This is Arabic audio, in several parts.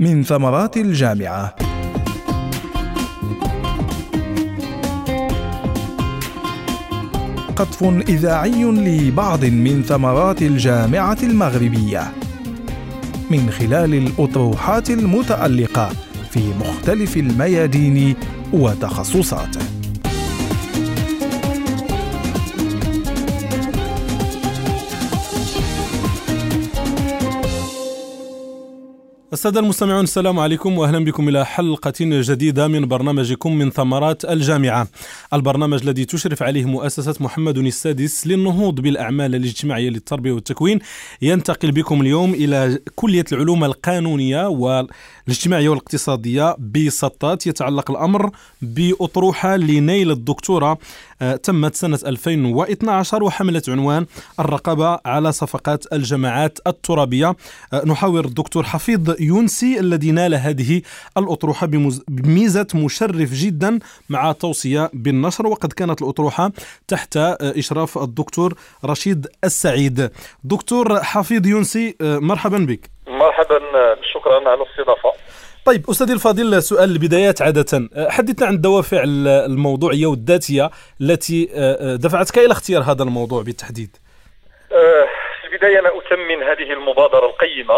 من ثمرات الجامعة. قطف إذاعي لبعض من ثمرات الجامعة المغربية من خلال الأطروحات المتألقة في مختلف الميادين وتخصصات. السادة المستمعون، السلام عليكم وأهلا بكم إلى حلقة جديدة من برنامجكم من ثمرات الجامعة، البرنامج الذي تشرف عليه مؤسسة محمد السادس للنهوض بالأعمال الاجتماعية للتربية والتكوين. ينتقل بكم اليوم إلى كلية العلوم القانونية والاجتماعية والاقتصادية بسطات. يتعلق الأمر بأطروحة لنيل الدكتوراه تمت سنة 2012 وحملت عنوان الرقابة على صفقات الجماعات الترابية. نحاور الدكتور حفيظ يونسي الذي نال هذه الأطروحة بميزة مشرف جدا مع توصية بالنشر، وقد كانت الأطروحة تحت إشراف الدكتور رشيد السعيد. دكتور حفيظ يونسي، مرحبا بك. مرحبا، شكرا على الاستضافة. طيب أستاذي الفاضل، سؤال البدايات عادة، حدثنا عن الدوافع الموضوعية والذاتية التي دفعتك إلى اختيار هذا الموضوع بالتحديد. في البداية أنا أثمن هذه المبادرة القيمة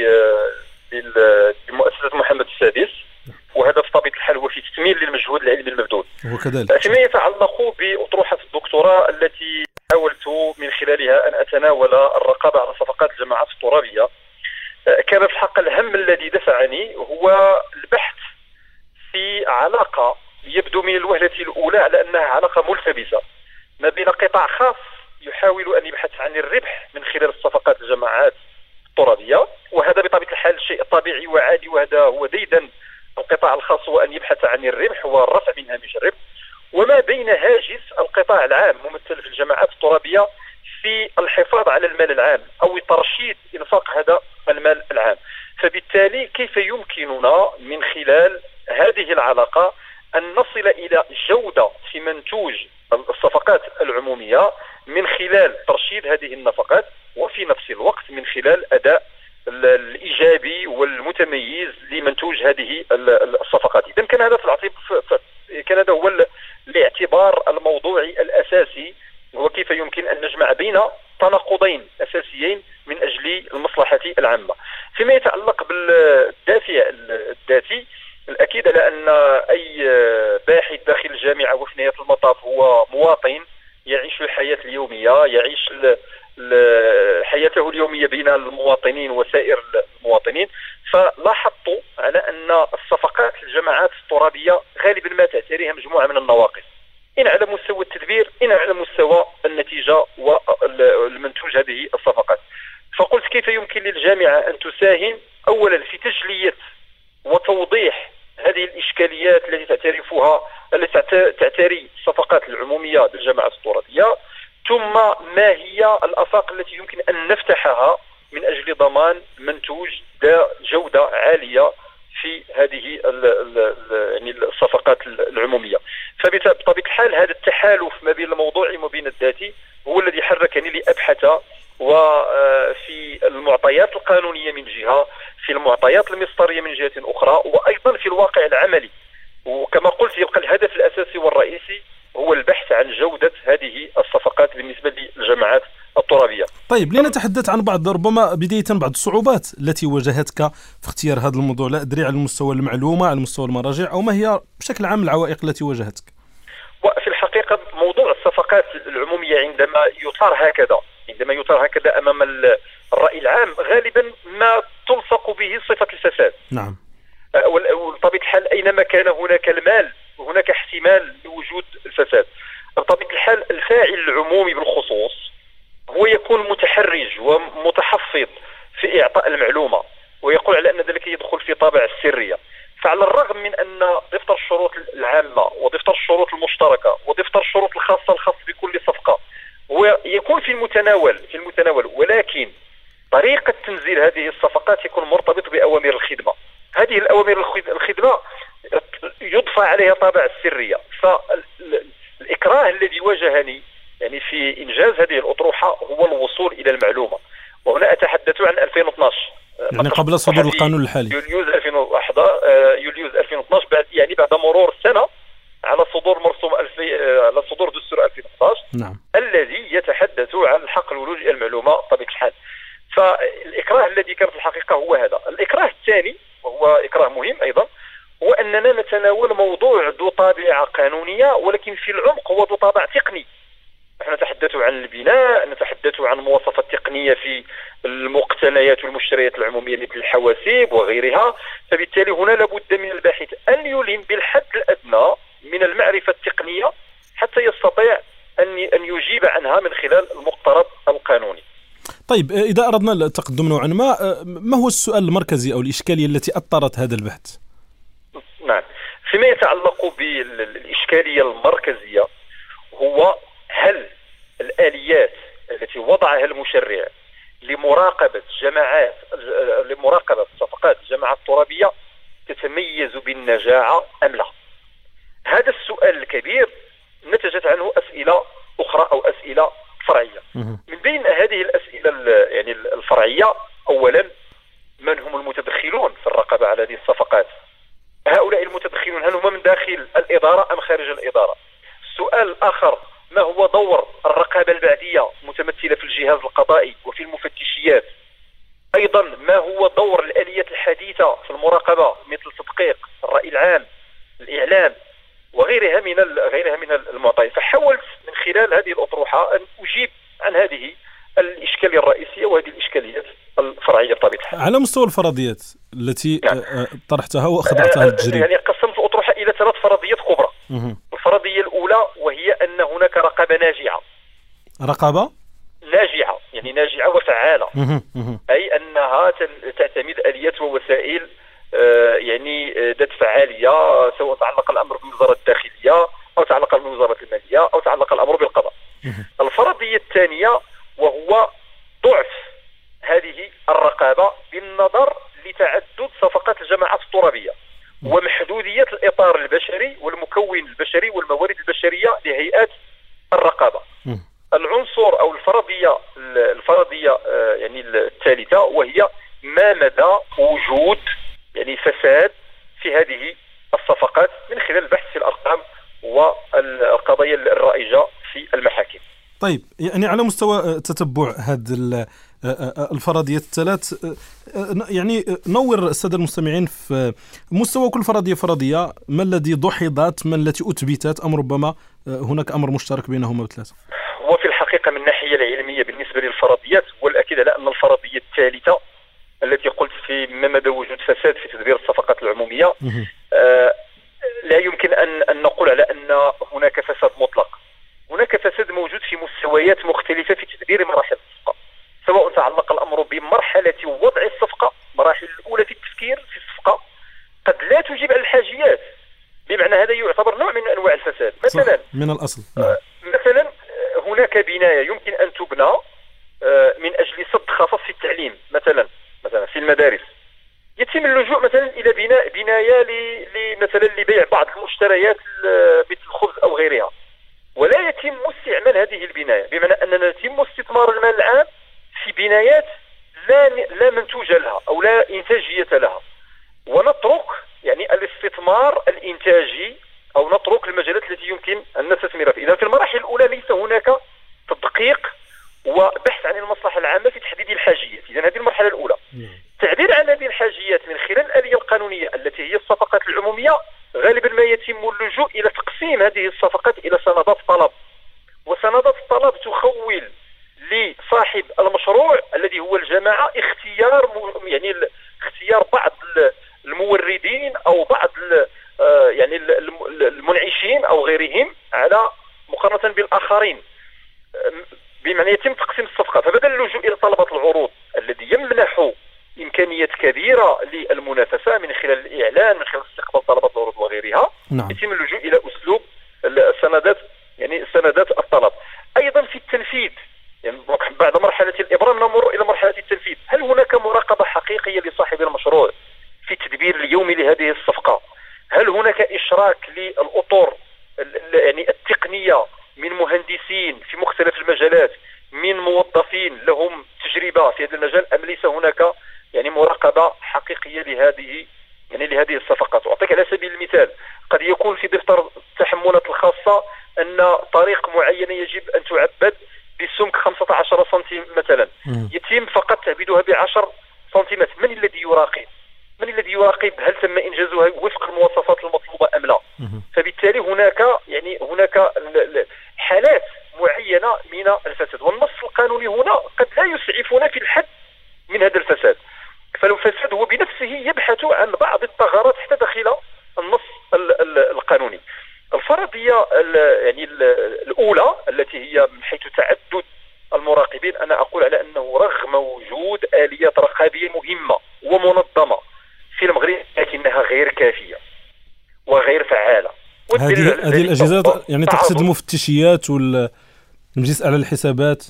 لمؤسسة محمد السادس، وهذا بطبيعة الحال هو في تكميل للمجهود العلمي المبذول. وكذلك فيما يتعلق بأطروحة الدكتوراه التي حاولت من خلالها أن أتناول الرقابة على صفقات الجماعات الترابية، كان في الحق الهم الذي دفعني هو البحث في علاقة يبدو من الوهلة الأولى على أنها علاقة ملتبسة ما بين قطاع خاص يحاول أن يبحث عن الربح من خلال الصفقات الجماعات الترابية، وهذا بطبيعة الحال شيء طبيعي وعادي، وهذا هو ديدن القطاع الخاص، هو أن يبحث عن الربح والرفع من هامش الربح، وما بين هاجس القطاع العام ممثل في الجماعات الترابية في الحفاظ على المال العام أو ترشيد إنفاق هذا المال العام. فبالتالي كيف يمكننا من خلال هذه العلاقة أن نصل إلى جودة في منتوج الصفقات العمومية من خلال ترشيد هذه النفقات، وفي نفس الوقت من خلال أداء الإيجابي والمتميز لمنتوج هذه الصفقات. إذن كان هذا كان هذا هو الاعتبار الموضوعي الأساسي، هو كيف يمكن أن نجمع بين تناقضين أساسيين من أجل المصلحة العامة. فيما يتعلق بالدافع الذاتي، الأكيد على أن أي باحث داخل الجامعة وفي نهاية المطاف هو مواطن يعيش الحياة اليومية، يعيش حياته اليومية بين المواطنين وسائر المواطنين. فلاحظت على أن الصفقات الجماعات الترابية غالبا ما تعتريها مجموعة من النواقص، إن على مستوى التدبير إن على مستوى النتيجة والمنتوج هذه الصفقات. فقلت كيف يمكن للجامعة أن تساهم أولا في تجلية وتوضيح هذه الإشكاليات التي تعتري الصفقات العمومية للجماعات الترابية، ثم ما هي الآفاق التي يمكن أن نفتحها من أجل ضمان منتوج ذا جودة عالية في هذه يعني الصفقات العمومية. فبطبيعة الحال هذا التحالف ما بين الموضوعي وما بين الذاتي هو الذي حركني لأبحث وفي المعطيات القانونية من جهة، في المعطيات المسطرية من جهة أخرى، وأيضا في الواقع العملي. وكما قلت يبقى الهدف الأساسي والرئيسي هو البحث عن جودة هذه الصفقات بالنسبة للجماعات الترابية. طيب لنتحدث عن ربما بداية بعض الصعوبات التي واجهتك في اختيار هذا الموضوع، لا أدري على مستوى المعلومة، على مستوى المراجع، أو ما هي بشكل عام العوائق التي واجهتك؟ وفي الحقيقة موضوع الصفقات العمومية عندما يطار هكذا أمام الرأي العام غالبا ما تلصق به صفة الفساد. نعم. وبطبيعة الحال أينما كان هناك المال هناك احتمال لوجود الفساد. بطبيعة الحال الفاعل العمومي بالخصوص هو يكون متحرج ومتحفظ في إعطاء المعلومة، ويقول على أن ذلك يدخل في طابع السرية. فعلى الرغم من أن دفتر الشروط العامة ودفتر الشروط المشتركة ودفتر الشروط الخاص بكل صفقة هو يكون في المتناول، ولكن طريقة تنزيل هذه الصفقات يكون مرتبط بأوامر الخدمة. هذه الأوامر الخدمة يضفى عليها طابع السرية. فالإكراه الذي واجهني يعني في إنجاز هذه الأطروحة هو الوصول إلى المعلومة، وهنا أتحدث عن 2012 يعني قبل صدور القانون الحالي، يوليو يوليوز 2012 بعد مرور سنة على صدور مرسوم على صدور دستور 2011. نعم. الذي يتحدث عن الحق الولوج الى المعلومة بطبيعة الحال. فالإكراه الذي كان في الحقيقة هو هذا. الإكراه الثاني وهو إكراه مهم أيضا هو أننا نتناول موضوع ذو طابعة قانونية ولكن في العمق هو ذو طابع تقني. نحن نتحدث عن البناء، نتحدث عن مواصفات تقنية في المقتنيات والمشتريات العمومية مثل الحواسيب وغيرها. فبالتالي هنا لابد من الباحث أن يلم بالحد الأدنى من المعرفة التقنية حتى يستطيع أن يجيب عنها من خلال المقترض القانوني. طيب، إذا أردنا التقدم نوعا ما هو السؤال المركزي أو الإشكالية التي أثرت هذا البحث؟ نعم، فيما يتعلق بالإشكالية المركزية هو هل الآليات التي وضعها المشرع لمراقبة صفقات الجماعات الترابية تتميز بالنجاعة أم لا؟ هذا السؤال الكبير نتجت عنه أسئلة أخرى أو أسئلة فرعية. من بين هذه الأسئلة الفرعية أولا، من هم المتدخلون في الرقابة على هذه الصفقات؟ هؤلاء المتدخلون هل هم من داخل الإدارة أم خارج الإدارة؟ السؤال الآخر، ما هو دور الرقابة البعدية متمثلة في الجهاز القضائي وفي المفتشيات؟ أيضا ما هو دور الآليات الحديثة في المراقبة مثل تدقيق الرأي العام، الإعلام وغيرها من المعطيات. فحاولت من خلال هذه الأطروحة أن أجيب عن هذه الإشكالية الرئيسية وهذه الإشكاليات الفرعية بطبيعة الحال. على مستوى الفرضيات التي طرحتها وأخضعتها للتجريب، يعني قسمت الأطروحة إلى 3 فرضيات كبرى. الفرضية الأولى وهي أن هناك رقابة ناجعة. رقابة ناجعة يعني ناجعة وفعالة، أي أنها تعتمد آليات ووسائل يعني ذات فعالية، سواء تعلق الأمر بوزارة الداخلية أو تعلق بوزارة المالية أو تعلق الأمر بالقضاء. الفرضية الثانية وهو ضعف هذه الرقابة بالنظر لتعدد صفقات الجماعات الترابية ومحدودية الإطار البشري والمكون البشري والموارد البشرية لهيئات الرقابة. العنصر أو الفرضية يعني الثالثة وهي ما مدى وجود يعني فساد في هذه الصفقات من خلال البحث في الأرقام والقضايا الرائجة في المحاكم. طيب، يعني على مستوى تتبع هذه الفرضيات الثلاث، يعني نور السادة المستمعين في مستوى كل فرضية ما الذي دحضت، ما التي أثبتت، أم ربما هناك أمر مشترك بينهما بثلاثة؟ وفي الحقيقة من الناحية العلمية بالنسبة للفرضيات والأكيد على أن الفرضية الثالثة التي قلت في ما مدى وجود فساد في تدبير الصفقات العمومية، لا يمكن أن نقول على أن هناك فساد مطلق. هناك فساد موجود في مستويات مختلفة في تدبير مراحل الصفقة، سواء تعلق الأمر بمرحلة وضع الصفقة، مراحل الأولى في التفكير في الصفقة قد لا تجيب على الحاجيات، بمعنى هذا يعتبر نوع من أنواع الفساد. مثلا من الأصل مثلا هناك بناية يمكن أن تبنى من أجل سد خصص في التعليم، مثلا في المدارس، يتم اللجوء مثلا إلى بناء بناية مثلا لبيع بعض المشتريات مثل الخبز أو غيرها، ولا يتم استعمال هذه البناية، بمعنى أننا يتم استثمار المال العام في بنايات لا منتوج لها أو لا إنتاجية لها، ونترك يعني الاستثمار الإنتاجي أو نترك المجالات التي يمكن أن نستثمر فيها. إذا في المراحل الأولى ليس هناك تدقيق وبحث عن المصلحة العامة في تحديد الحاجيات. إذن هذه المرحلة الأولى. التعبير عن هذه الحاجيات من خلال الآلية القانونية التي هي الصفقات العمومية، غالبا ما يتم اللجوء إلى تقسيم هذه الصفقات إلى سندات طلب، وسندات الطلب تخول لصاحب المشروع الذي هو الجماعة اختيار بعض الموردين أو بعض يعني المنعشين أو غيرهم على مقارنة بالآخرين، بمعنى يتم تقسيم الصفقة. فبدل اللجوء إلى طلبة العروض الذي يمنح إمكانيات كبيرة للمنافسة من خلال الإعلان، من خلال استقبال طلبات العروض وغيرها، يتم اللجوء إلى أسلوب السندات، يعني سندات الطلب. أيضا في التنفيذ، يعني بعد مرحلة الإبرام نمر إلى مرحلة التنفيذ. هل هناك مراقبة حقيقية لصاحب المشروع في التدبير اليومي لهذه الصفقة؟ هل هناك إشراك للأطر يعني التقنية من مهندسين في مختلف المجالات، من موظفين لهم تجربة في هذا المجال، أم ليس هناك يعني مراقبة حقيقية لهذه يعني لهذه الصفقات. أعطيك على سبيل المثال، قد يكون في دفتر التحملات الخاصة أن طريق معينة يجب أن تعبد بسمك 15 سنتيم مثلا، يتم فقط تعبيدها ب10 سنتيمات. من الذي يراقب؟ من الذي يراقب هل تم إنجازها وفق المواصفات المطلوبة أم لا؟ فبالتالي هناك حالات معينة من الفساد، والنص القانوني هنا قد لا يسعفنا في الحد من هذا الفساد. فالفساد هو بنفسه يبحث عن بعض الثغرات حتى داخل النص القانوني. الفرضية يعني الأولى التي هي من حيث تعدد المراقبين، أنا أقول على أنه رغم وجود آليات رقابية مهمة ومنظمة في المغرب لكنها غير كافية وغير فعالة. هذه الأجهزة يعني تقصد المفتشيات والمجلس على الحسابات.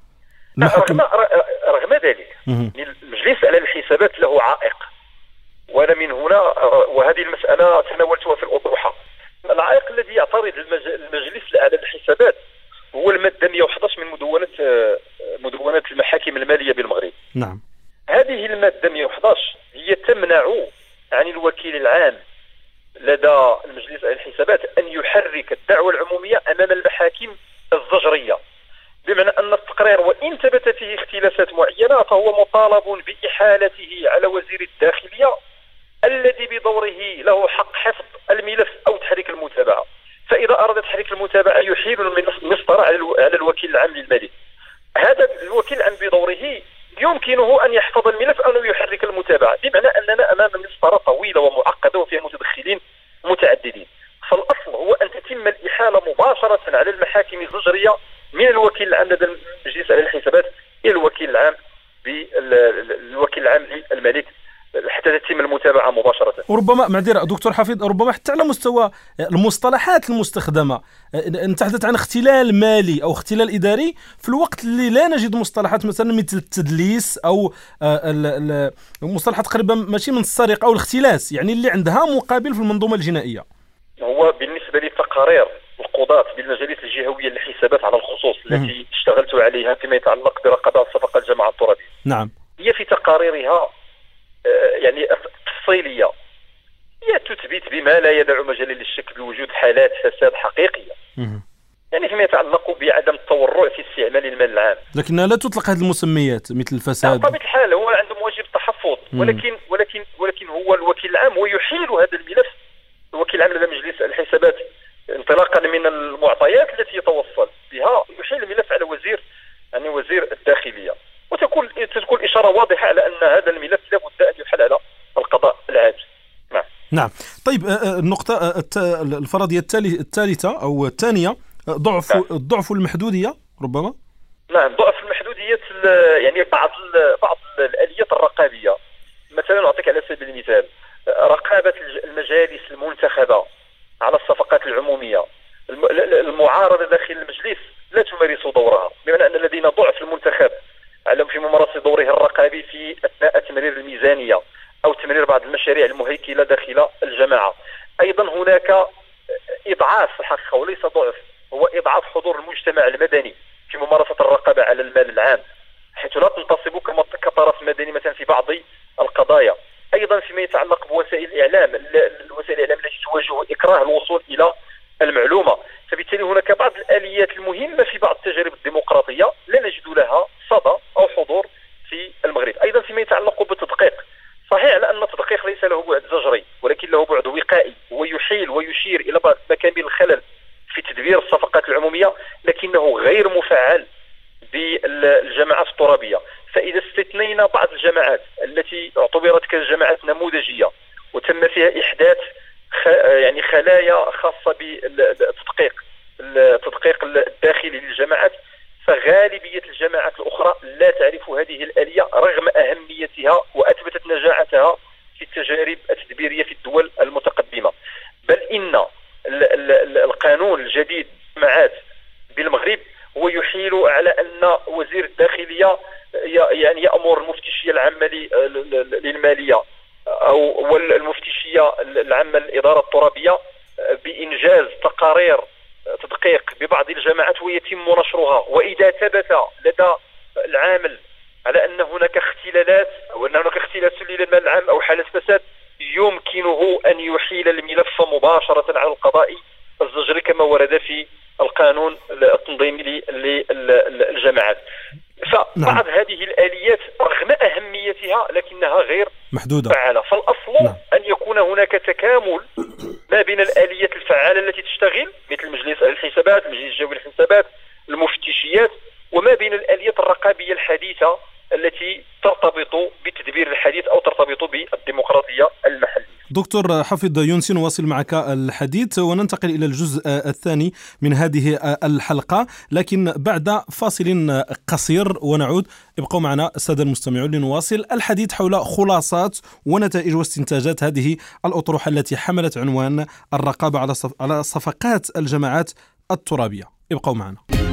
رغم ذلك المجلس على الحسابات له عائق، وأنا من هنا وهذه المسألة تناولتها في الأطروحة. العائق الذي يعترض المجلس على الحسابات هو المادة 111 من مدونة المحاكم المالية بالمغرب. نعم. هذه المادة 111 هي تمنع عن الوكيل العام لدى المجلس على الحسابات أن يحرك الدعوة العمومية أمام المحاكم الزجرية، بمعنى أن التقرير وإن ثبت فيه اختلافات معينة فهو مطالب بإحالته على وزير الداخلية الذي بدوره له حق حفظ الملف أو تحريك المتابعة. فإذا أراد تحريك المتابعة يحيل المسطرة على الوكيل العام للمالية. هذا الوكيل العام بدوره يمكنه أن يحفظ الملف أو يحرك المتابعة، بمعنى أننا أمام مسطرة طويلة ومعقدة وفيها متدخلين متعددين. فالأصل هو أن تتم الإحالة مباشرة على المحاكم الزجرية من الوكيل العام لدى المجلس على الحسابات إلى الوكيل العام للملك حتى تتم المتابعة مباشرة. وربما معذرة دكتور حفيظ، ربما حتى على مستوى المصطلحات المستخدمة، نتحدث عن اختلال مالي أو اختلال إداري في الوقت اللي لا نجد مصطلحات مثلا مثل التدليس أو مصطلحات قريبة ماشي من السرقة أو الاختلاس، يعني اللي عندها مقابل في المنظومة الجنائية. هو بالنسبة للتقارير القضاة بالمجالس الجهوية للحسابات على الخصوص التي اشتغلت عليها فيما يتعلق برقابة صفقات الجماعة الترابية، نعم، هي في تقاريرها يعني تفصيلية، هي تثبت بما لا يدع مجال للشك بوجود حالات فساد حقيقية، يعني فيما يتعلق بعدم التورع في استعمال المال العام، لكنها لا تطلق هذه المسميات مثل الفساد. بطبيعة الحال هو عنده واجب التحفظ، ولكن هو الوكيل العام ويحيل هذا الملف. الوكيل العام لدى مجلس الحسابات انطلاقا من المعطيات التي يتوصل بها يحيل الملف على وزير الداخلية، وتكون إشارة واضحة على أن هذا الملف لابد أن يحل على القضاء العادل. نعم. طيب النقطة الفرضية الثالثة أو الثانية، ضعف المحدودية ربما. نعم، ضعف المحدودية، يعني بعض الآليات الرقابية، مثلا أعطيك على سبيل المثال رقابة المجالس المنتخبة على الصفقات العمومية. المعارضة داخل المجلس لا تمارس دورها، بمعنى أن الذين ضعف المنتخب في ممارسة دوره الرقابي في أثناء تمرير الميزانية أو تمرير بعض المشاريع المهيكلة داخل الجماعة. أيضا هناك إضعاف الحقيقة وليس ضعف، هو إضعاف حضور المجتمع المدني في ممارسة الرقابة على المال العام، حيث لا تنتصب كطرف مدني مثلا في بعض القضايا. أيضا فيما يتعلق بوسائل الإعلام، الوسائل الإعلام التي تواجه إكراه الوصول إلى المعلومة. فبالتالي هناك بعض الآليات المهمة في بعض التجارب الديمقراطية لا نجد لها صدى أو حضور في المغرب. أيضا فيما يتعلق بالتدقيق، صحيح على أن التدقيق ليس له بعد زجري ولكن له بعد وقائي، ويحيل ويشير إلى بعض مكامن الخلل في تدبير الصفقات العمومية، لكنه غير مفعل بالجماعات الترابية. فإذا استثنينا بعض الجماعات التي اعتبرت كجماعات نموذجية وتم فيها إحداث يعني خلايا خاصة بالتدقيق الداخلي للجماعات، فغالبية الجماعات الأخرى لا تعرف هذه الآلية رغم أهميتها وأثبتت نجاعتها في التجارب التدبيرية في الدول المتقدمة. بل إن القانون الجديد للجماعات بالمغرب هو يحيل على أن وزير الداخلية يعني يأمر المفتشية العامة للمالية أو المفتشية العامة للإدارة الترابية بإنجاز تقارير تدقيق ببعض الجماعات ويتم نشرها، وإذا ثبت لدى العامل على أن هناك اختلالات أو أن هناك اختلاس للمال العام أو حالة فساد يمكنه أن يحيل الملف مباشرة على القضاء الزجري كما ورد في القانون التنظيمي للجماعات. فبعض هذه الآليات رغم أهميتها لكنها غير محدودة فعالة. فالأصل أن يكون هناك تكامل ما بين الآليات الفعالة التي تشتغل مثل مجلس الحسابات، مجلس الجوي للحسابات، المفتشيات، وما بين الآليات الرقابية الحديثة التي ترتبط بالتدبير الحديث أو ترتبط بالديمقراطية المحلية. دكتور حفيظ يونسي، نواصل معك الحديث وننتقل إلى الجزء الثاني من هذه الحلقة، لكن بعد فاصل قصير ونعود. ابقوا معنا السادة المستمعون لنواصل الحديث حول خلاصات ونتائج واستنتاجات هذه الأطروحة التي حملت عنوان الرقابة على صفقات الجماعات الترابية. ابقوا معنا.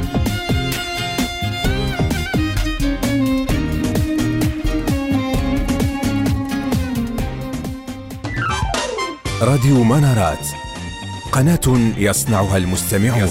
راديو منارات، قناة يصنعها المستمعون.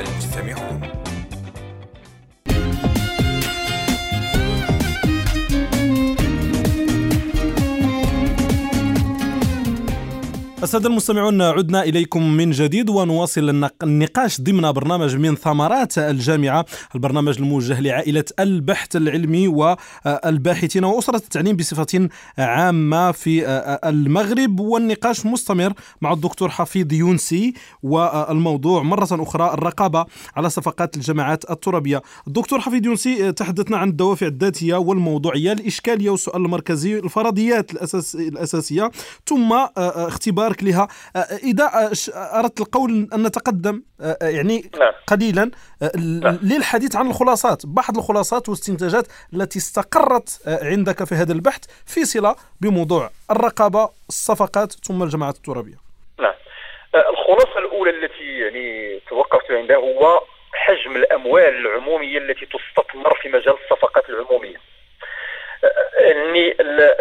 السادة المستمعون، عدنا إليكم من جديد ونواصل النقاش ضمن برنامج من ثمرات الجامعة، البرنامج الموجه لعائلة البحث العلمي والباحثين وأسرة التعليم بصفة عامة في المغرب. والنقاش مستمر مع الدكتور حفيظ يونسي، والموضوع مرة أخرى الرقابة على صفقات الجماعات الترابية. الدكتور حفيظ يونسي، تحدثنا عن الدوافع الذاتية والموضوعية، الإشكالية والسؤال المركزي، الفرضيات الأساسية، ثم اختبار لها. إذا أردت القول أن نتقدم يعني قليلا للحديث عن الخلاصات، بعض الخلاصات والاستنتاجات التي استقرت عندك في هذا البحث في صلة بموضوع الرقابة، الصفقات، ثم الجماعات الترابية. نعم. الخلاصة الأولى التي يعني توقفت عندها هو حجم الأموال العمومية التي تستثمر في مجال الصفقات العمومية. يعني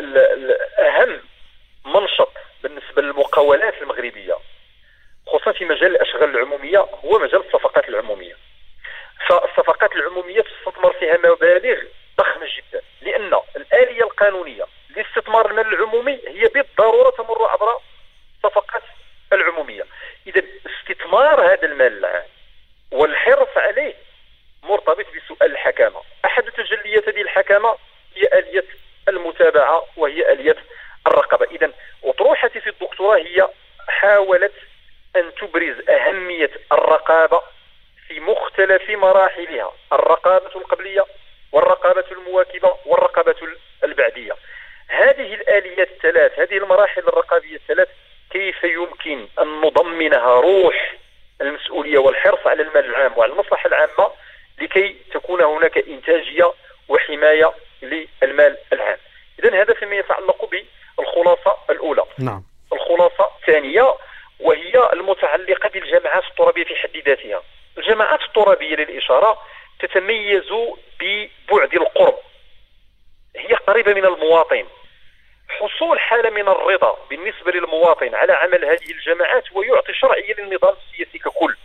أهم منشط بالنسبة للمقاولات المغربية خصوصا في مجال الأشغال العمومية هو مجال الصفقات العمومية. فالصفقات العمومية تستثمر فيها مبالغ ضخمة جدا، لأن الآلية القانونية لاستثمار المال العمومي هي بالضرورة تمر عبر الصفقات العمومية. إذا استثمار هذا المال العام والحرص عليه مرتبط بسؤال الحكامة. أحد تجليات هذه الحكامة هي آلية المتابعة وهي آلية الرقابة. إذن أطروحتي في الدكتوراه هي حاولت أن تبرز أهمية الرقابة في مختلف مراحلها، الرقابة القبلية والرقابة المواكبة والرقابة البعدية. هذه الآليات الثلاث، هذه المراحل الرقابية الثلاث، كيف يمكن أن نضمنها روح المسؤولية والحرص على المال العام وعلى المصلحة العامة لكي تكون هناك إنتاجية وحماية للمال العام. إذن هذا فيما يتعلق بالخلاصة الأولى. نعم. الخلاصة الثانية وهي المتعلقة بالجماعات الترابية في حد ذاتها. الجماعات الترابية للإشارة تتميز ببعد القرب، هي قريبة من المواطن. حصول حالة من الرضا بالنسبة للمواطن على عمل هذه الجماعات ويعطي شرعية للنظام السياسي ككل،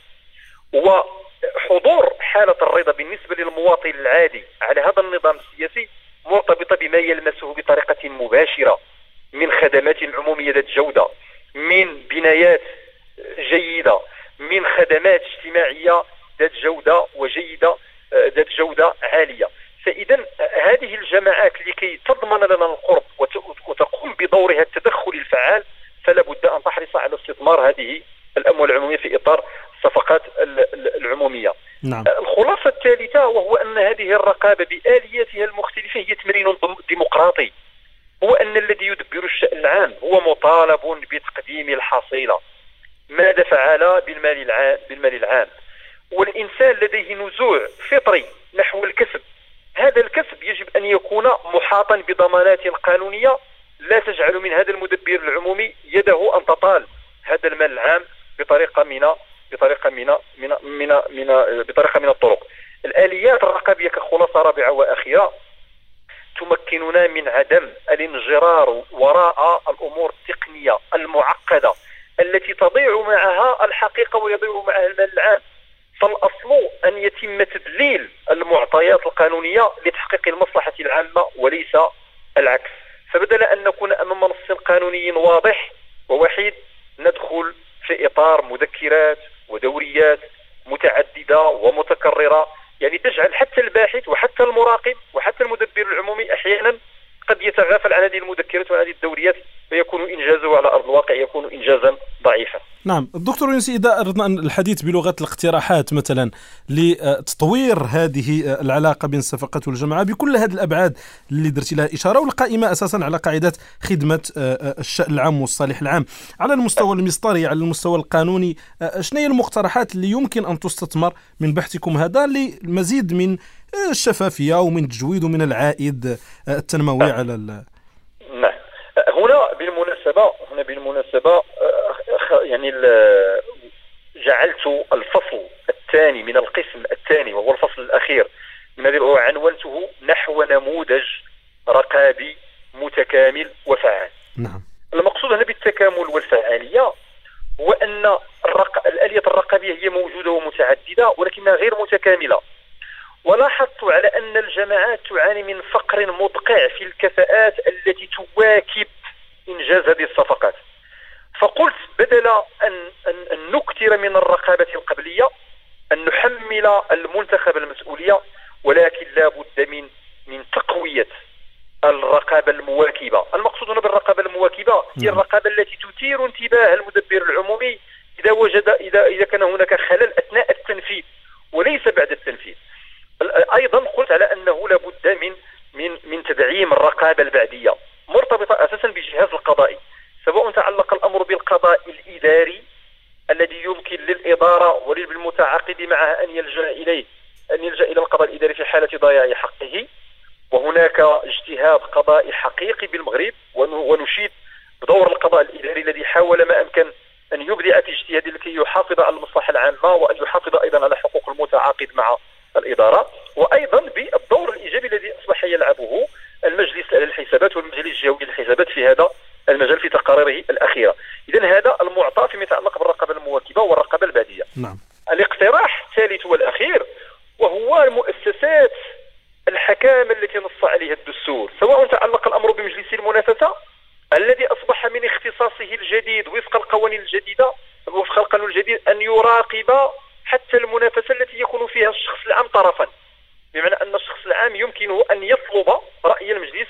وحضور حالة الرضا بالنسبة للمواطن العادي على هذا النظام السياسي مرتبطة بما يلمسه بطريقة مباشرة من خدمات عمومية ذات جودة، من بنايات جيدة، من خدمات اجتماعية ذات جودة وجيدة ذات جودة عالية. فإذا هذه الجماعات لكي تضمن لنا القرب وتقوم بدورها التدخل الفعال فلا بد أن تحرص على استثمار هذه الأموال العمومية في إطار الصفقات العمومية. نعم. الخلاصة الثالثة وهو أن هذه الرقابة بآلياتها المختلفة هي تمرين ديمقراطي، هو أن الذي يدبر الشأن العام هو مطالب بتقديم الحصيلة. ماذا فعل بالمال العام؟ والإنسان لديه نزوع فطري نحو الكسب. هذا الكسب يجب أن يكون محاطا بضمانات قانونية لا تجعل من هذا المدبر العمومي يده أن تطال هذا المال العام بطريقة من الطرق. الآليات الرقابية كخلاصة رابعة وأخيرة تمكننا من عدم الانجرار وراء الأمور التقنية المعقدة التي تضيع معها الحقيقة ويضيع معها المال العام. فالأصل أن يتم تدليل المعطيات القانونية لتحقيق المصلحة العامة وليس العكس. فبدل أن نكون أمام نص قانوني واضح ووحيد ندخل في إطار مذكرات ودوريات متعددة ومتكررة، يعني تجعل حتى الباحث وحتى المراقب وحتى المدبر العمومي أحيانا قد يتغافل عن هذه المذكرات وعن هذه الدوريات، فيكون إنجازه على أرض الواقع يكون إنجازا ضعيفا. نعم الدكتور يونسي، إذا أردنا الحديث بلغة الاقتراحات مثلا لتطوير هذه العلاقة بين الصفقات والجماعة بكل هذه الأبعاد اللي درتي لها إشارة، والقائمة أساسا على قاعدة خدمة الشأن العام والصالح العام على المستوى المسطري، على المستوى القانوني، شنو هي المقترحات اللي يمكن أن تستثمر من بحثكم هذا لمزيد من الشفافية ومن التجويد ومن العائد التنموي على نعم. هنا بالمناسبة يعني جعلت الفصل الثاني من القسم الثاني وهو الفصل الأخير من الذي عنونته نحو نموذج رقابي متكامل وفعال. نعم. المقصود هنا بالتكامل والفعالية هو أن الآلية الرقابية هي موجودة ومتعددة ولكنها غير متكاملة، ولاحظت على أن الجماعات تعاني من فقر مدقع في الكفاءات التي تواكب إنجاز هذه الصفقات. فقلت بدل أن نكثر من الرقابة القبلية أن نحمل المنتخب المسؤولية، ولكن لا بد من تقوية الرقابة المواكبة. المقصود هنا بالرقابة المواكبة هي الرقابة التي تثير انتباه المدبر العمومي إذا كان هناك خلل أثناء التنفيذ وليس بعد التنفيذ. أيضا قلت على أنه لا بد من تدعيم الرقابة البعدية مرتبطة أساسا بالجهاز القضائي، سواء تعلق الأمر بالقضاء الإداري الذي يمكن للإدارة وللمتعاقد معه أن يلجأ إلى القضاء الإداري في حالة ضياع حقه، وهناك اجتهاد قضائي حقيقي بالمغرب، ونشيد بدور القضاء الإداري الذي حاول ما أمكن أن يبدع في اجتهاده لكي يحافظ على المصلحة العامة وأن يحافظ أيضا على حقوق المتعاقد مع الإدارة، وأيضا بالدور الإيجابي الذي أصبح يلعبه المجلس للحسابات والمجلس الجوي للحسابات في هذا المجال في تقاريره الأخيرة. إذن هذا المعطى فيما يتعلق بالرقابة المواكبة والرقابة البعدية. نعم. الاقتراح الثالث والأخير وهو المؤسسات الحكام التي نص عليها الدستور، سواء تعلق الأمر بمجلس المنافسة الذي أصبح من اختصاصه الجديد وفق القوانين الجديدة وفق القانون الجديد أن يراقب حتى المنافسة التي يكون فيها الشخص العام طرفا، بمعنى أن الشخص العام يمكنه أن يطلب رأي المجلس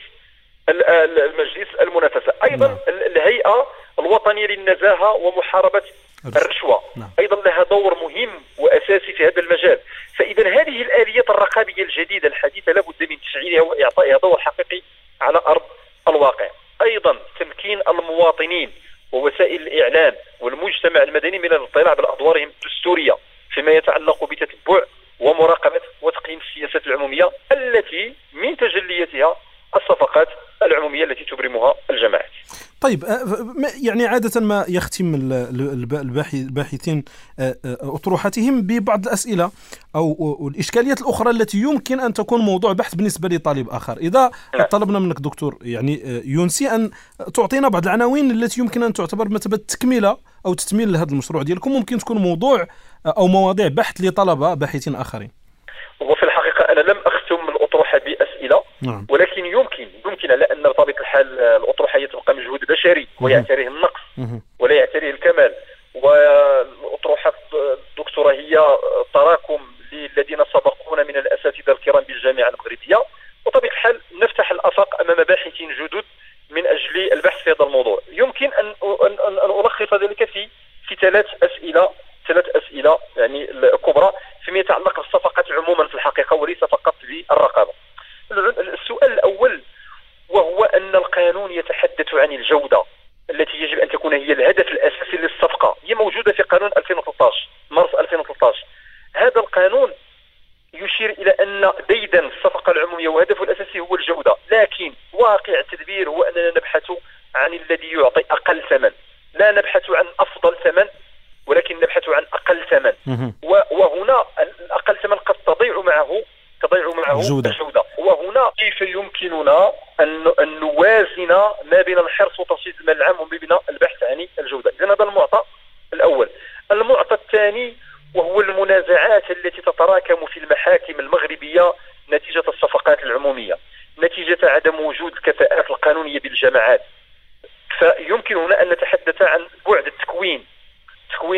المنافسة. أيضا الهيئة الوطنية للنزاهة ومحاربة الرشوة أيضا لها دور مهم وأساسي في هذا المجال. فإذا هذه الآليات الرقابية الجديدة الحديثة لابد من تشغيلها وإعطائها دور حقيقي على أرض الواقع. أيضا تمكين المواطنين ووسائل الإعلام والمجتمع المدني من الاطلاع بأدوارهم الدستورية فيما يتعلق بتتبع ومراقبة وتقييم السياسات العمومية التي من تجلياتها الصفقات العمومية التي تبرمها الجماعات. طيب، يعني عادة ما يختم الباحثين أطروحاتهم ببعض الأسئلة أو الإشكاليات الأخرى التي يمكن أن تكون موضوع بحث بالنسبة لطالب آخر. إذا طلبنا منك دكتور يعني يونسي أن تعطينا بعض العناوين التي يمكن أن تعتبر مثل تكملة أو تتميل لهذا المشروع ديالكم، ممكن تكون موضوع أو مواضيع بحث لطلبة باحثين آخرين. وفي الحقيقة أنا لم أختم الأطروحة بأسئلة، ولكن يمكن على أن بطبيعة الحال الأطروحة هي تبقى مجهود بشري ويعتريه النقص ولا يعتريه الكمال، والأطروحة الدكتوراه هي تراكم للذين سبقونا من الأساتذة الكرام بالجامعة المغربية، وطبيعة الحال نفتح الآفاق أمام باحثين جدد من أجل البحث في هذا الموضوع. يمكن أن ألخص ذلك في ثلاث أسئلة يعني كبرى فيما يتعلق بالصفقات عموما في الحقيقة وليس فقط بالرقابة. السؤال الأول وهو أن القانون يتحدث عن الجودة التي يجب أن تكون هي الهدف الأساسي للصفقة، هي موجودة في قانون 2013 مارس 2013. هذا القانون يشير إلى أن ديدن الصفقة العمومية وهدفه الأساسي هو الجودة، لكن واقع التدبير هو أننا نبحث عن الذي يعطي أقل ثمن، لا نبحث عن أفضل ثمن ولكن نبحث عن أقل ثمن. وهنا الأقل ثمن قد تضيع معه الجودة. وهنا كيف يمكننا أن نوازن ما بين الحرص وتنشيط المال العام وما بين البحث عن الجودة. إذن هذا المعطى الأول. المعطى الثاني وهو المنازعات التي تتراكم في المحاكم المغربية نتيجة الصفقات العمومية، نتيجة عدم وجود الكفاءات القانونية بالجهة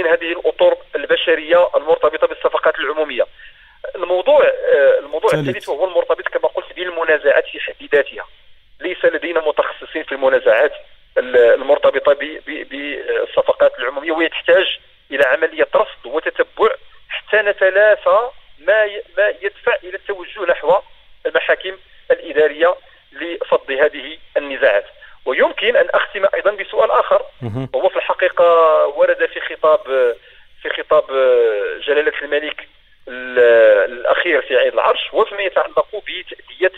من هذه الأطر البشرية المرتبطة بالصفقات العمومية. الموضوع الثالث وهو المرتبط كما قلت بالمنازعات في حد ذاتها. ليس لدينا متخصصين في المنازعات المرتبطة بالصفقات العمومية، وهي تحتاج إلى عملية رصد وتتبع حتى نتلافى ما يدفع إلى التوجه نحو المحاكم الإدارية لفض هذه النزاعات. ويمكن أن أختم أيضا بسؤال آخر، وهو في الحقيقة ورد في خطاب جلالة الملك الأخير في عيد العرش، وفيما يتعلق بتأدية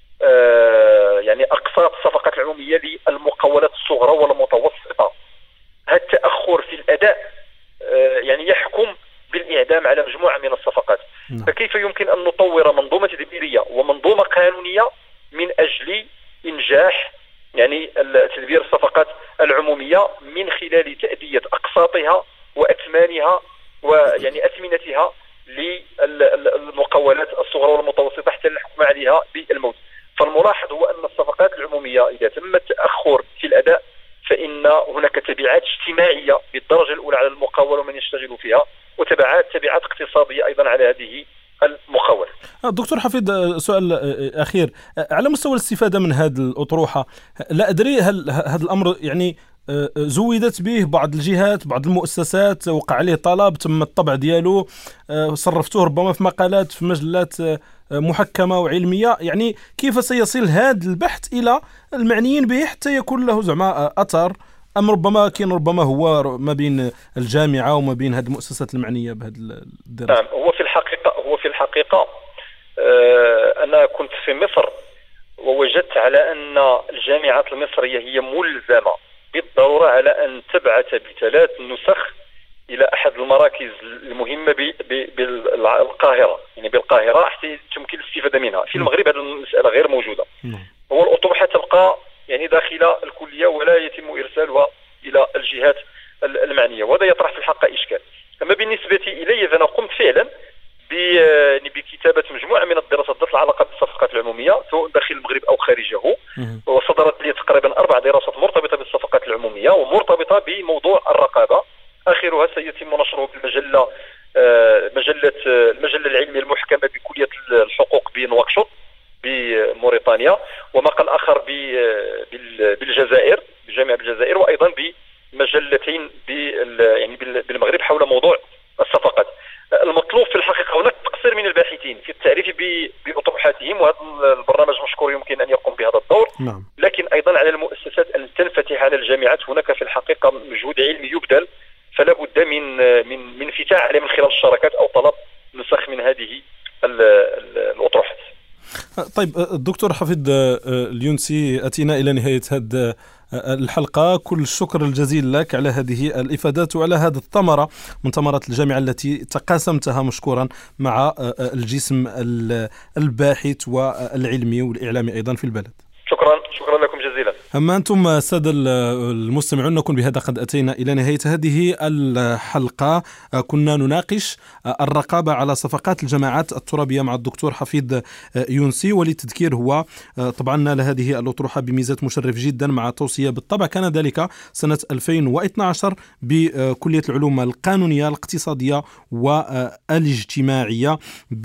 يعني أقساط الصفقات العمومية للمقاولات الصغرى والمتوسطة. هذا التأخر في الأداء يعني يحكم بالإعدام على مجموعة من الصفقات. فكيف يمكن أن نطور منظومة تدبيرية ومنظومة قانونية من أجل إنجاح يعني تدبير الصفقات العمومية من خلال تأدية أقساطها وأثمانها ويعني أثمنتها للمقاولات الصغرى والمتوسطة حتى الحكم عليها بالموت. فالملاحظ هو أن الصفقات العمومية إذا تم التأخر في الأداء فإن هناك تبعات اجتماعية بالدرجة الأولى على المقاولة ومن يشتغل فيها، وتبعات اقتصادية أيضا على هذه المقاولة. دكتور حفيظ، سؤال أخير على مستوى الاستفادة من هذه الأطروحة. لا أدري هل هذا الأمر يعني زودت به بعض الجهات، بعض المؤسسات، وقع عليه طلب، تم الطبع دياله، صرفتوه ربما في مقالات في مجلات محكمة وعلمية، يعني كيف سيصل هذا البحث إلى المعنيين به حتى يكون له زعما أثر، أم ربما كاين ربما هو ما بين الجامعة وما بين هذه المؤسسات المعنية بهذه الدراسة؟ نعم، هو في الحقيقة أنا كنت في مصر ووجدت على أن الجامعات المصرية هي ملزمة بالضرورة على أن تبعث ب3 نسخ إلى أحد المراكز المهمة بالقاهرة، يعني بالقاهرة حتى يمكن الاستفادة منها. في المغرب هذه المسألة غير موجودة. هو الأطروحة تبقى يعني داخل الكلية ولا يتم إرسالها إلى الجهات المعنية، وهذا يطرح في الحقيقة إشكال. أما بالنسبة إلي فأنا قمت فعلا بكتابة مجموعة من الدراسات ذات العلاقة بالصفقات العمومية سواء داخل المغرب أو خارجه، وصدرت لي تقريبا 4 دراسات مرتبطة بالصفقات العمومية ومرتبطة بموضوع الرقابة. آخرها سيتم نشره بالمجلة المجلة العلمية المحكمة بكلية الحقوق بنواكشوط بموريتانيا، ومقال آخر بالجزائر بجامعة الجزائر، وأيضا بمجلتين يعني بالمغرب حول موضوع الصفقات. المطلوب في الحقيقة هناك تقصير من الباحثين في التعريف بأطروحاتهم، وهذا البرنامج مشكور يمكن أن يقوم بهذا الدور. لكن أيضا على المؤسسات أن تنفتح على الجامعات. هناك في الحقيقة مجهود علمي يبذل، فلا بد من انفتاح عليه من خلال الشراكات أو طلب نسخ من هذه الأطروحات. طيب الدكتور حفيظ اليونسي، أتينا إلى نهاية هذه الحلقة. كل الشكر الجزيل لك على هذه الإفادات وعلى هذه الثمرة من ثمرات الجامعة التي تقاسمتها مشكورا مع الجسم الباحث والعلمي والإعلامي أيضا في البلد. شكرا لكم جزيلا. أما أنتم السادة المستمعون، نكون بهذا قد أتينا إلى نهاية هذه الحلقة. كنا نناقش الرقابة على صفقات الجماعات الترابية مع الدكتور حفيظ يونسي. وللتذكير هو طبعا نال هذه الأطروحة بميزات مشرف جدا مع توصية بالطبع، كان ذلك سنة 2012 بكلية العلوم القانونية الاقتصادية والاجتماعية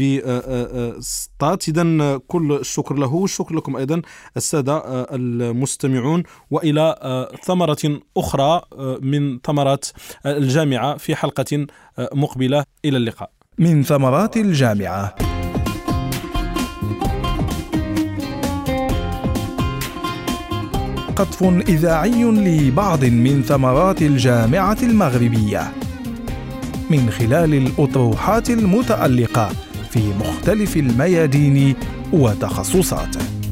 بسطات. إذن كل الشكر له والشكر لكم أيضا السادة المستمعون، وإلى ثمرة أخرى من ثمرات الجامعة في حلقة مقبلة. إلى اللقاء. من ثمرات الجامعة. قطف إذاعي لبعض من ثمرات الجامعة المغربية من خلال الأطروحات المتألقة في مختلف الميادين وتخصصاته.